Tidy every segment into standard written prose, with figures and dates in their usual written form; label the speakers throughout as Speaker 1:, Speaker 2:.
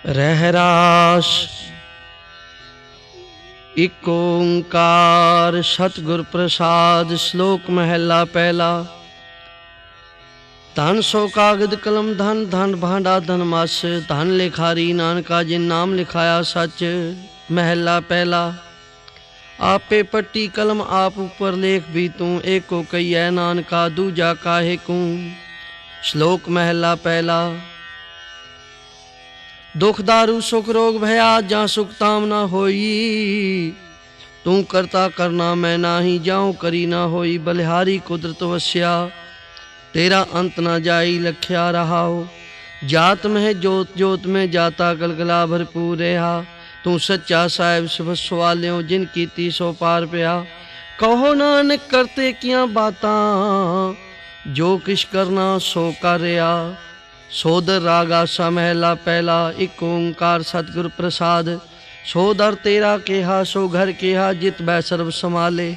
Speaker 1: रहरास इक ओंकार सतगुर प्रसाद। श्लोक महला पहला। धन सो कागद कलम धन, धन भांडा धन मस, धन लिखारी नानका जिन नाम लिखाया सच। महला पहला। आपे पट्टी कलम आप ऊपर लेख भी तू, एको कहिए नानका दूजा काहे कूं। श्लोक महला पहला। दुख दारू सुख रोग भया जा सुख ताम ना होई, तू करता करना मैं नाही जाऊं करी ना होई। बलिहारी कुदरत वस्या तेरा अंत ना जाई लख्या रहाओ। जात में जोत जोत में जाता गलगला भरपूर रहा, तू सच्चा साहिब सबस वालियों जिन कीती सो पार पिया। कहो नानक करते किया बातां, जो किश करना सो कर रिया। सोदर राग आसा महला पहला। इक ओंकार सतगुर प्रसाद। सोदर तेरा केहा सो घर केहा, जित बै सर्व संभाले।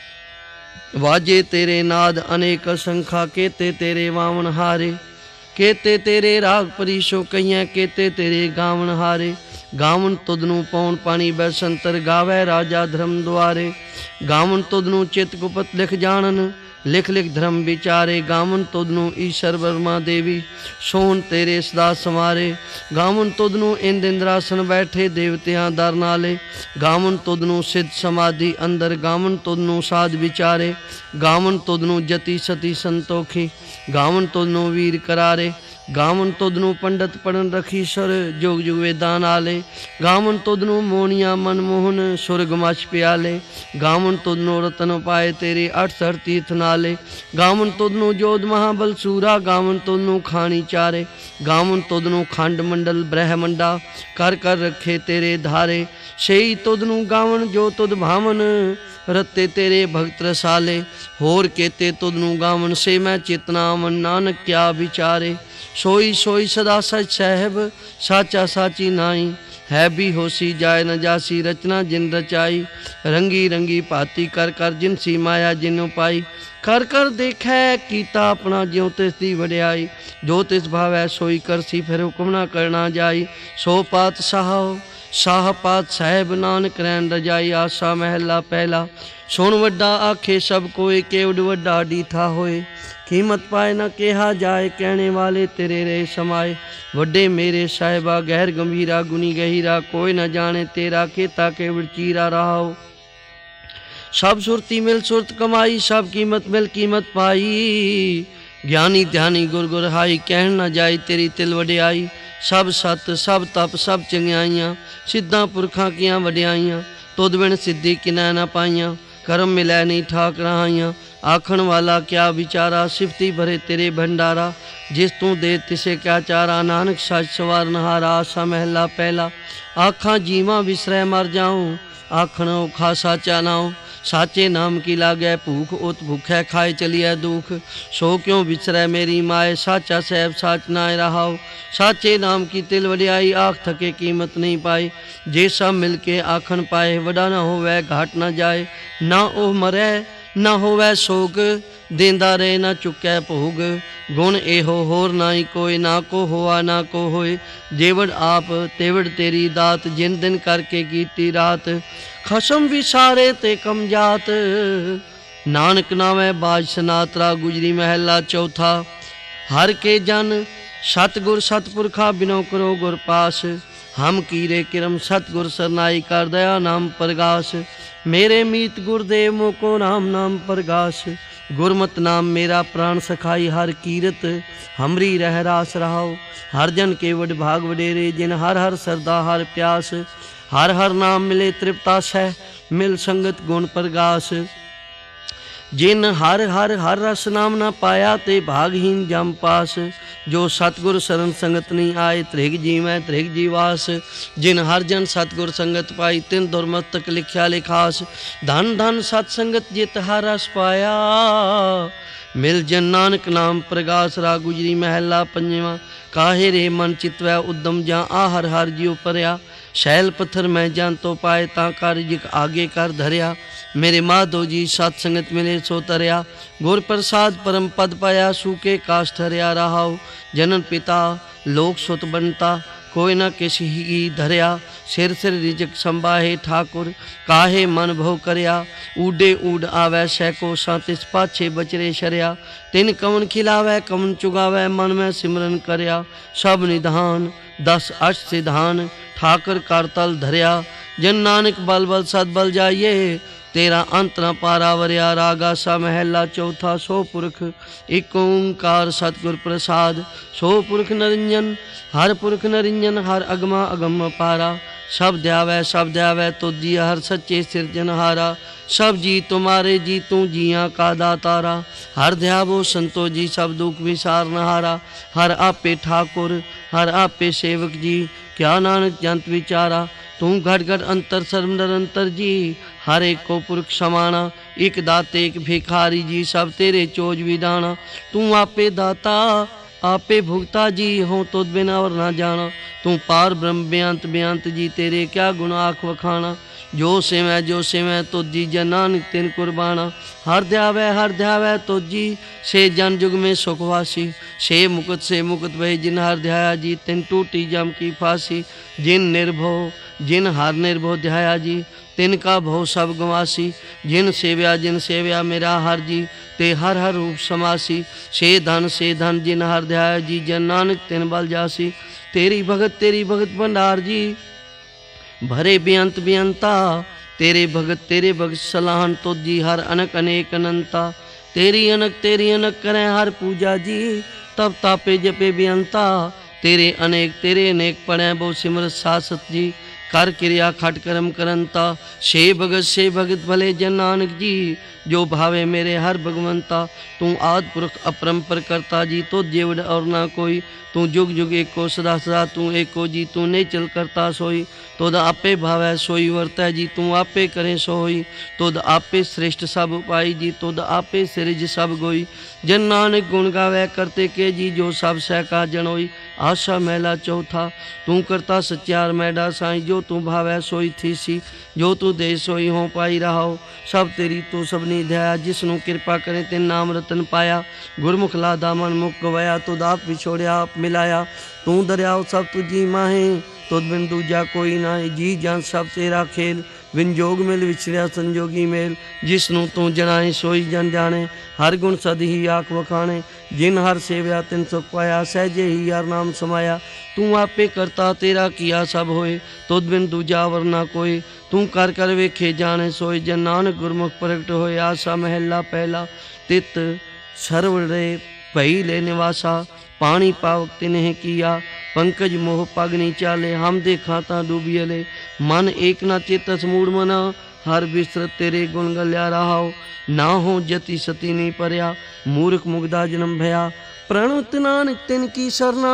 Speaker 1: वाजे तेरे नाद अनेक संखा, केते तेरे वामन हारे। केते तेरे राग परीशो कहिए, केते तेरे गावन हारे। गावन तुदनु पौन पानी बैसंतर, गावै राजा धर्म द्वारे। गावन तुदनु चित गुपत लिख जानन, लिख लिख धर्म विचारे। गावन तुदनु ईश्वर वर्मा देवी, सोन तेरे सदा संवारे। गावन तुदनु इंद इंद्रासन बैठे, देवतियां दर नाले। गावन तुदनु सिद्ध समाधि अंदर, गावन तुदनु साध विचारे। गावन तुदनु जति सती संतोखी, गावन तुदनु वीर करारे। गावन तुदनु पंडित पढ़न रखी सर, जुग जुग वेदान आले। गावन तुदनु मोनिया मनमोहन, सुरग मछ प्याले। गावन तुदनु रतन पाए तेरे, अठसठ तीर्थ नाले। गावन तुदनु जोध महाबल सूरा, गावन तुदनु खानी चारे। गावन तुदनु खंड मंडल ब्रह्मंडा, कर कर रखे तेरे धारे। सेई तुदनु गावन जो तुद भावन, रत्ते तेरे भगत रसाले। होर केते तुदनु गावन, से मैं चेतना मन नानक क्या विचारे। सोई सोई सदा सच साहेब, साचा साची नाई। है भी होसी जाए न जासी, रचना जिन रचाई। रंगी रंगी भांति कर कर, जिन सी माया जिन पाई। कर कर देखै कीता अपना, ज्यों तिस दी वड्याई। जो तिस भावै सोई करसी, फिर हुक्म ना करना जाई। सो पात साहो साह पात साहेब, नानक रैन रजाई। आसा महला पहला। सुन वड्डा आखे सब कोई, केवड वड्डा डीठा होए। कीमत पाए न केहा जाए, कहने वाले तेरे रे समाए। वड्डे मेरे साहिबा गहर गंभीरा, गुनी गहीरा। कोई न जाने तेरा, केता केवड चीरा रहाओ। सब सुरती मिल सुरत कमाई, सब कीमत मिल कीमत पाई। ज्ञानी ध्यानी गुर गुर हाई, कहन न जाई तेरी तिल वड्याई। सब सत सब तप सब चंगियाइयां, सिद्धां पुरखां कियां वड्याइयां। तुद बिन सिद्धि किनै न पाइयां, करम मिलै नहीं ठाक रहाइयां। आखण वाला क्या विचारा, सिफती भरे तेरे भंडारा। जिस तू दे तिसे क्या चारा, नानक सच सवारन हारा। आसा महला पहला। आखां जीवा विसरै मर जाऊं, आखण औखा साचा नाऊं। साचे नाम की लागै भूख, उत भूखै खाए चलिए दुख। सो क्यों विसरै मेरी माए, साचा साहब साच नाय रहाओ। साचे नाम की तिल वड्याई, आख थके कीमत नहीं पाई। जे सब मिलके आखन पाए, वडा ना होवै घाट ना जाए। ना ओह मरै ना होवै सोग, देंदा रहे ना चुकै भोग। गुण एहो होर नाई कोई, ना को होआ ना को होए। जेवड़ आप तेवड़ तेरी दात, जिन दिन करके कीती रात। खसम विसारे ते कम जात, नानक नामै बाज सनातरा। गुजरी महला चौथा। हर के जन सतगुर सतपुरखा, बिनो करो गुर पास। हम कीरे किरम सतगुर सरनाई, कर दया नाम प्रगास। मेरे मीत गुरदेव मोको राम नाम प्रगास। गुरमत नाम मेरा प्राण सखाई, हर कीरत हमरी रह रास रहाओ। हर जन के वड भाग वडेरे, जिन हर हर सरदा हर प्यास। हर हर नाम मिले तृप्ता सह, मिल संगत गुण प्रगास। जिन हर हर हर रस नाम ना पाया, ते भागहीन जम पास। जो सतगुर शरण संगत नहीं आए, त्रिग जीवै त्रिग जीवास। जिन हर जन सतगुर संगत पाई, तिन दुर्मस्तक लिख्या लिखास। धन धन सतसंगत जित हर रस पाया, मिल जन नानक नाम प्रगास। रा गुजरी महला पंजवा। काहे रे मन चितवै उद्दम, जा आ हर हर जियो परया। शैल पत्थर मैं जान तो पाए, ता कर जिक आगे कर धरिया। मेरे माधो जी सतसंगत मिले सो तरया। गुर प्रसाद परम पद पाया, सूके काश ठहरिया रहाओ। जनन पिता लोक सुत बनता, कोई न किसी ही धरिया। सिर सिर रिजक संभाहे ठाकुर, काहे मन भो करया। ऊडे ऊड आवै सैको तिस पाछे बचरे शरिया। तिन कवन खिलावै कवन चुगावै, मन में सिमरन करया। सब निधान 10 अष्ट सिधान, ठाकर कर तल धरिया। जन नानक बल बल सद बल जाइए, तेरा अंत न पारावरिया। रागा सा महला चौथा, सो पुरख एक ओंकार सतगुर प्रसाद। सो पुरख नरिंजन हर पुरख नरिंजन, हर अगमा अगम पारा। सब द्यावै तो दिया, हर सच्चे सिरजनहारा। सब जी तुम्हारे जी तू जिया का दातारा। हर ध्यावो संतो जी सब दुख विसार नहारा। हर आपे ठाकुर हर आपे सेवक जी, क्या नानक जंत विचारा। तू घट घट अंतर सर्व निरंतर जी, हर एक को पुरख समाना। एक दाते एक भिखारी जी, सब तेरे चोज विदाना। तू आपे दाता आपे भुगता जी, हो तो बिना और ना जाना। तू पार ब्रह्म बेअंत बेअंत जी, तेरे क्या गुण आख वखाना। जो से मैं तो जी, जन नानक तिन कुर्बाना। हर ध्यावै तो जी, से जन जुग में सुखवासी। से मुकुट भय जिन हर ध्याया जी, तिन टूटी जम की फांसी। जिन हर निर्भो ध्याया जी, तिनका भव सब गवासी। जिन सेव्या मेरा हर जी, ते हर हर रूप समासी। से धन जिन हर ध्याया जी, जन नानक तिन बल जासी। तेरी भगत भंडार जी, भरे बेअंत बेअंता। तेरे भगत सलाहन तो जी, हर अनक अनेक अनंता। तेरी अनक करें हर पूजा जी, तब तापे जपे बेअंता। तेरे अनेक पढ़े बो सिमरत सासत जी, कर क्रिया खट करम करंता। से भगत भले जन नानक जी, जो भावे मेरे हर भगवंता। तू आद पुरख अपरंपर करता जी, तो जेवड़ और ना कोई। तू जुग जुग एको सदा सदा, तू एको जी तू नहीं चल करता सोई। तुद आपे भावै सोई वर्तै जी, तू आपे करे सोई। तुद आपे श्रेष्ठ सब उपाई जी, तुद आपे सिरज सब गोई। जन नानक गुण गावै करते के जी, जो सब सहका जनोई। आशा महला चौथा, तू करता सच्चार मैडा साई। जो तू भावै सोई थीसी, जो तू दे सोई हो पाई रहाओ। सब तेरी तो सबनी दया, जिसनु कृपा करे तिन नाम रतन पाया। गुरमुख लादा मन मुख गवाया, तुद आप विछोड़िया आप मिलाया। तू दरियाओ सब तुझी माहे, तुद बिन दूजा कोई नाहे। जी जान सब तेरा खेल, बिन जोग मिल विछड़िया संजोगी मेल। जिसनु तू जनाए सोई जन जाने, हर गुण सद ही आख वखाणे। जिन हर सेव्या तिन सुख पाया, सहजे ही हर नाम समाया। तू आपे करता तेरा किया सब होए, तुद बिन दूजा वरना कोई। तू कर कर वेखे जाने सोए, जन नानक गुरमुख प्रगट होए। आसा महला पहला, तित सरवड़े भई ले निवासा। पानी पावक तिन्हें किया, पंकज मोह पगनी चाले। हम देखा ता डूबियले, मन एक ना चेतस मूड मना। हर बिसरत तेरे गुण गल्या रहाओ, ना हो जति सती नहीं परया। मूर्ख मुग्धा जन्म भया, प्रणत नानक तिन की सरना।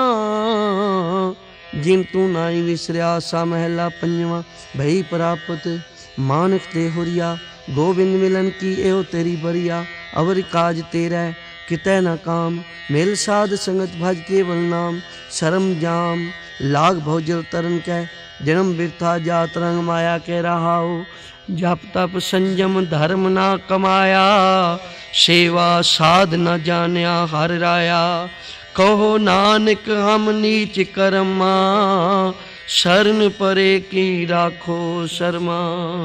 Speaker 1: जिन तू नाई विसरिया, सा महला पंजवा। भई प्राप्त मानक ते हुरिया, गोविंद मिलन की एहो तेरी बरिया। अवर काज तेरा कितै न काम, मिल साध संगत भज केवल नाम। शर्म जाम लाग भौजल तरन कै, जन्म बिरथा जात रंग माया के रहाओ। जप तप संयम धर्म ना कमाया, सेवा साध न जानिया हर राया। कहो नानक हम नीच कर्मा, शरण परे की राखो शर्मा।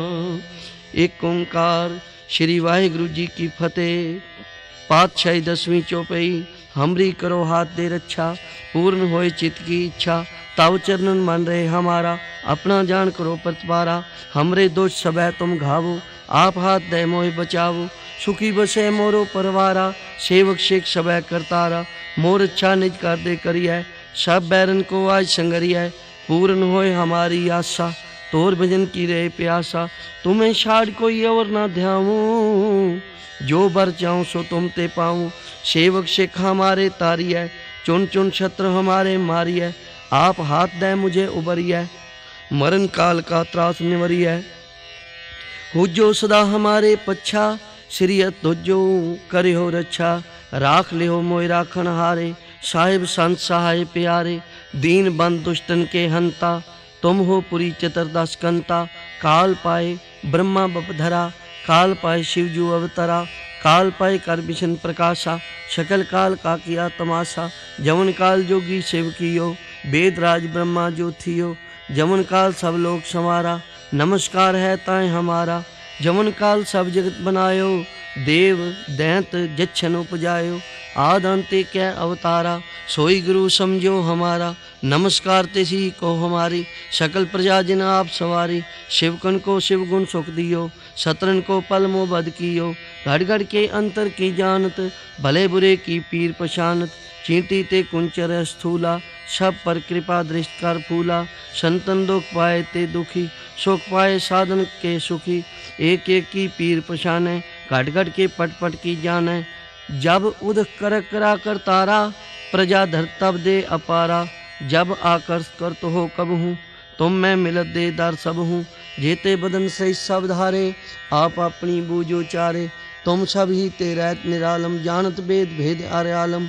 Speaker 1: एक ओंकार। श्री वाहिगुरु जी की फतेह। पातशाही 10वीं चौपाई। हमरी करो हाथ दे रक्षा, पूर्ण होए चित्त की इच्छा। ताव चरणन मन रहे हमारा, अपना जान करो प्रतिपारा। हमरे दोष सबै तुम घावो, आप हाथ दे मोहि बचावो। सुखी बसे मोरो परवारा, सेवक शेख सबै करतारा। मोर अच्छा निज कर दे करिए, सब बैरन को आज संगरिए। पूर्ण होए हमारी आशा, तोर भजन की रहे प्यासा। तुम्हें छाड़ कोई और ना ध्याऊं, जो बर चाहूं सो तुम ते पाऊं। सेवक शेख हमारे तारी है, चुन चुन शत्रु हमारे मारी है। आप हाथ दे मुझे उबरी है, मरण काल का त्रास निवरी है। हुजो सदा हमारे पच्छा, श्रीयत तुझो करे हो रक्षा। राख ले हो मोय राखन हारे, साहिब संत सहाय प्यारे। दीन बंद दुष्टन के हंता, तुम हो पुरी चतुर्दश कंता। काल पाए ब्रह्मा बपधरा, काल पाए शिवजू अवतरा। काल पाए कर विष्णु प्रकाशा, सकल काल का किया तमाशा। जवन काल जोगी शिव कियो, वेद राज ब्रह्मा ज्योतियो, जमन काल सब लोक संवारा, नमस्कार है ताए हमारा। जमन काल सब जगत बनायो, देव दैंत जच्छन उपजायो, आद अंते कै अवतारा, सोई गुरु समझो हमारा। नमस्कार तिसी को हमारी, सकल प्रजा जिन आप सवारी। शिवकन को शिव गुण सुख दियो, सतरन को पल मोह बद कियो। घड़ घड़ के अंतर की जानत, भले बुरे की पीर पशानत। चींटी ते कुंचर स्थूला, सब पर कृपा दृष्ट कर फूला। संतन दुख पाए ते दुखी, सुख पाए साधन के सुखी। एक एक की पीर पशाने, घट घट के पट पट की जाने। जब उद कर करा कर तारा, प्रजा धर तब दे अपारा। जब आकर कर तो हो कब हूँ, तुम मैं मिलत दे दर सब हूँ। जेते बदन सही सब धारे, आप अपनी बूझो चारे। तुम सब ही तेरा निरालम, जानत वेद भेद अरे आलम।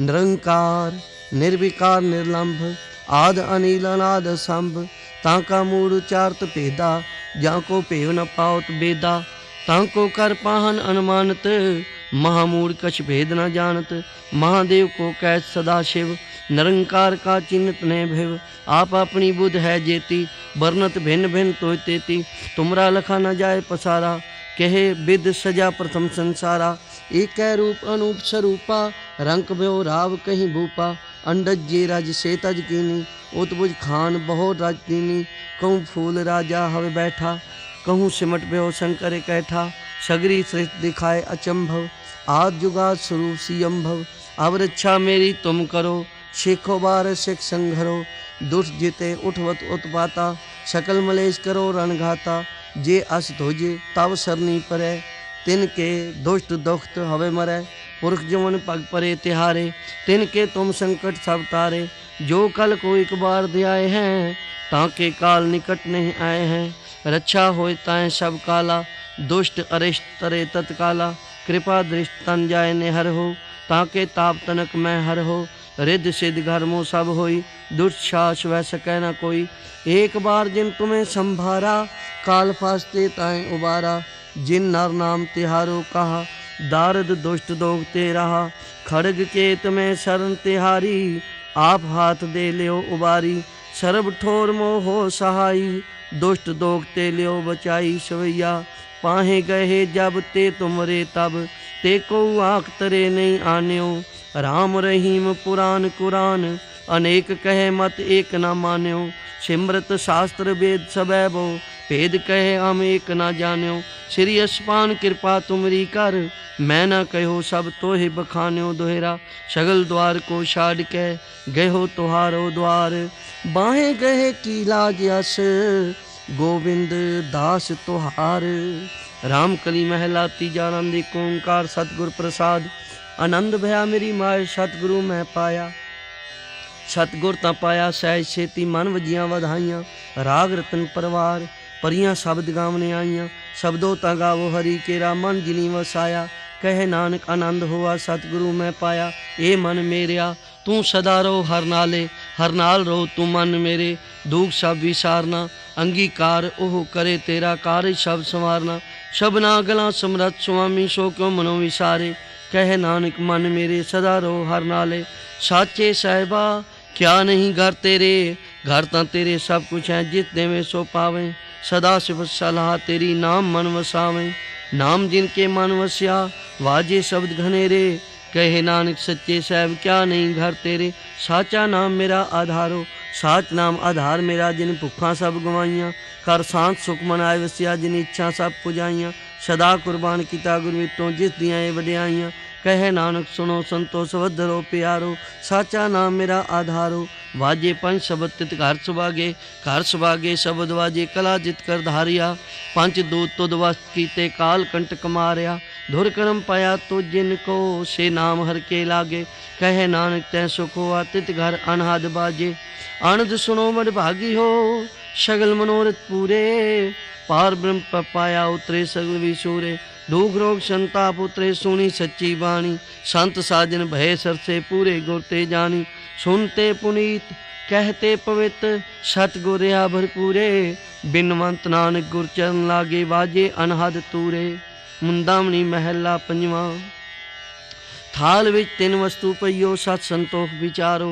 Speaker 1: निरंकार निर्विकार निर्लंभ, आद अनिल अनाद संभ। ताका मूड उचारत भेदा, जाको भेव न पावत बेदा। ताको कर पाहन अनुमानत, महामूड कछ भेद न जानत। महादेव को कैच सदा शिव, निरंकार का चिन्हत ने भिव। आप अपनी बुध है जेती, वर्णत भिन्न भिन्न तोय तेती। तुमरा लखा न जाए पसारा, कहे विद सजा प्रथम संसारा। एक रूप अनूप स्वरूपा, रंक भ्यो राव कहीं भूपा। अंडज जे राज से तज कीनी, उतबुज खान बहुत राज दीनी। कहूँ फूल राजा हवे बैठा, कहूँ सिमट भ्यो शंकर कैठा। सगरी सृष्टि दिखाए अचंभव, आद जुगाद स्वरूप सियंभव। अब रक्षा मेरी तुम करो, शेखो बार सिख संघरो। दुष्ट जिते उठवत उत्पाता, सकल मलेश करो रणघाता। जे अस धोजे तब सरनी परै, तिनके दुष्ट दुखत हवे मरै। पुरख जमन पग परे तिहारे, तिनके तुम संकट सब तारे। जो कल को एक बार ध्याए हैं, ताके काल निकट नहीं आए हैं। रक्षा होए ताए सब काला, दुष्ट अरिष्ट तरे तत्काला। कृपा दृष्ट तन जाए निहर हो, ताके ताप तनक मैं हर हो। रिद्ध सिद्ध घर मो सब होई, दुष्ट शास वह सकै न कोई। एक बार जिन तुम्हें संभारा, काल फास्ते ताए उबारा। जिन नर नाम तिहारो कहा, दारद दुष्ट दोगते रहा। खड़ग के तुम्हें शरण तिहारी, आप हाथ दे लियो उबारी। सर्ब ठोर मोह हो सहाई, दुष्ट दोगते लियो बचाई। सवैया पाहे गए जब ते तुमरे तब, ते को आँख तरे नहीं आन्यो। राम रहीम पुराण कुरान, अनेक कहे मत एक न मान्यो। सिमरत शास्त्र वेद सबैबो, भेद कहे हम एक न जान्यो। श्री अस्पान कृपा तुमरी कर, मैं न कहो सब तोहे बखान्यो। दोहरा सगल द्वार को छाड़ के, गहो तुहारो द्वार। बाहे गहे की लाज यस, गोविंद दास तुहार। राम कली महला तीजा आनंद एक ओंकार सतगुर प्रसाद। आनंद भया मेरी माय सतगुरु मैं पाया। सतगुर तां पाया सहज छेती, मन वजियां वधाइयां। राग रतन परवार, परियां शब्द गावने आईयां। शब्दों ता गावो हरि केरा, मन जिनी वसाया। कहे नानक आनंद हुआ सतगुरु मैं पाया। ए मन मेरिया तू सदा रहो हर नाले, हर नाल रहो तू मन मेरे। दुख सब विसारना, अंगीकार ओह करे तेरा कार्य सब संवारना। शबना गला समरथ स्वामी, सो क्यों मनो विसारे। कहे नानक मन मेरे सदा रहो हर नाले। साचे साहिबा क्या नहीं घर तेरे, घर तां तेरे सब कुछ है। जित देवे सो पावे, सदा सिफ सलाह तेरी नाम मन वसावे। नाम जिनके मन वस्या, वाजे शब्द घनेरे। कहे नानक सच्चे साहिब क्या नहीं घर तेरे। साचा नाम मेरा आधारो, साच नाम आधार मेरा। जिन भुखा सब गवाइयाँ, कर शांत सुख मनाए वसिया। जिन इच्छा सब पुजाइयाँ, सदा कुर्बान किता गुरमितों जिस दियाँ ये वड्याइयाँ। कहे नानक सुनो संतो सवधरो प्यारो, साचा नाम मेरा आधारो। वाजे पंच शब्द तित घर सुभागे, घर सुभागे शब्द वाजे। कला जित कर धारिया, पंच दूत तुद वस्त कीते। काल कंटक मारिया, धुर कर्म पाया तो जिनको। से नाम हर के लागे, कहे नानक तै सुख हुआ। तित घर अनहद बाजे, आनंद सुनो मद भागी हो। सगल मनोरथ पूरे, पार ब्रह्म पाया उतरे सगल विसूरे। दुख रोग संताप उतरे, सुनी सच्ची बाणी। संत साजन भय सरसे, पूरे गुरते जानी। सुनते पुनीत कहते पवित्र, सतगुर रहा भरपूरे। बिनवंत नानक गुर चरण लागे, वाजे अनहद तूरे। मुंदामणी महला पंजवा। थाल विच तीन वस्तु पईओ, सत संतोख विचारो।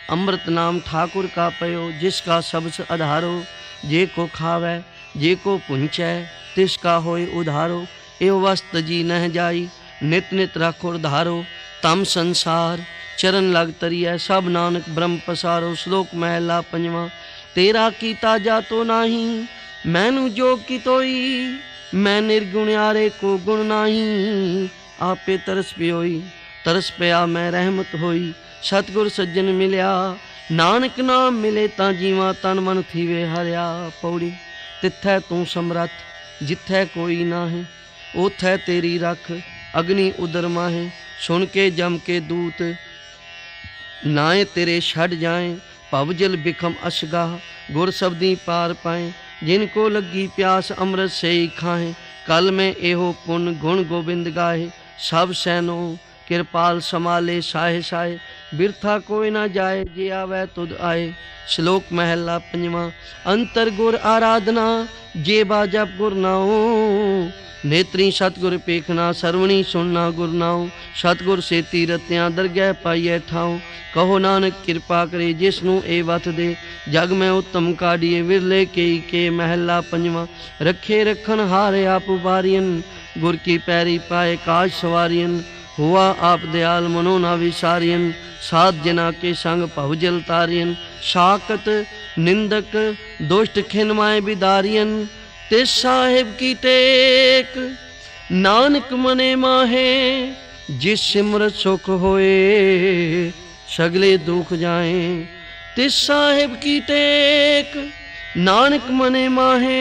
Speaker 1: अमृत नाम ठाकुर का पयो, जिसका सबस आधारो। जे को खावै जे को पुंचै, तिसका होय उधारो। एव वस्त जी नह जाई, नित नित राखुर धारो। तम संसार चरण लग तरियै, सब नानक ब्रह्म पसारो। श्लोक महला पंजवा। तेरा कीता जातो नाही, मैनू जोग की तोई। मैं निर्गुण्यारे को गुण नाही, आपे तरस पियोई। तरस पिया मैं रहमत होई, सतगुर सज्जन मिलिया। नानक नाम मिले तां जीवा, तन मन थीवे हरिया। पौड़ी। तिथै तू समरथ, जिथै कोई नाहे। ओथै तेरी रख, अग्नि उदर माहे। सुन के जम के दूत, नाए तेरे छड़ जाए। भवजल बिखम अशगाह, गुर शब्दी पार पाए। जिनको लगी प्यास, अमृत से ही खाए। कल में एहो पुन गुण गोबिंद गाहे। सब सैनो कृपाल समाले साहे साहे। बिरथा कोई ना जाए, जे आवे तुद आए। श्लोक महला पंजवा। अंतर गुर आराधना, जे बाजप गुर नाओ। नेत्री सतगुर पेखना, सरवणी सुनना गुर नाओ। सतगुर से तीरत्यां, दरगह पाइए ठाओ। कहो नानक कृपा करे, जिसनू ए वत दे। जग में उत्तम काढ़िए, विरले के महला पंजवा। रखे रखन हारे आप उबारियन, गुर की पैरी पाए काज सवारियन। हुआ आप दयाल मनो ना विसारियन, साध जना के संग भवजल तारियन। शाकत निंदक दुष्ट खिनमाए बिदारियन। तिस साहिब की टेक, नानक मने माहे। जिस सिमरत सुख होए, सगले दुख जाए। तिस साहिब की टेक, नानक मने माहे।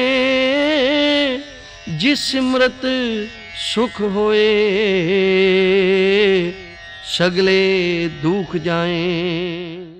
Speaker 1: जिस सिमरत सुख होए, सगले दुख जाए।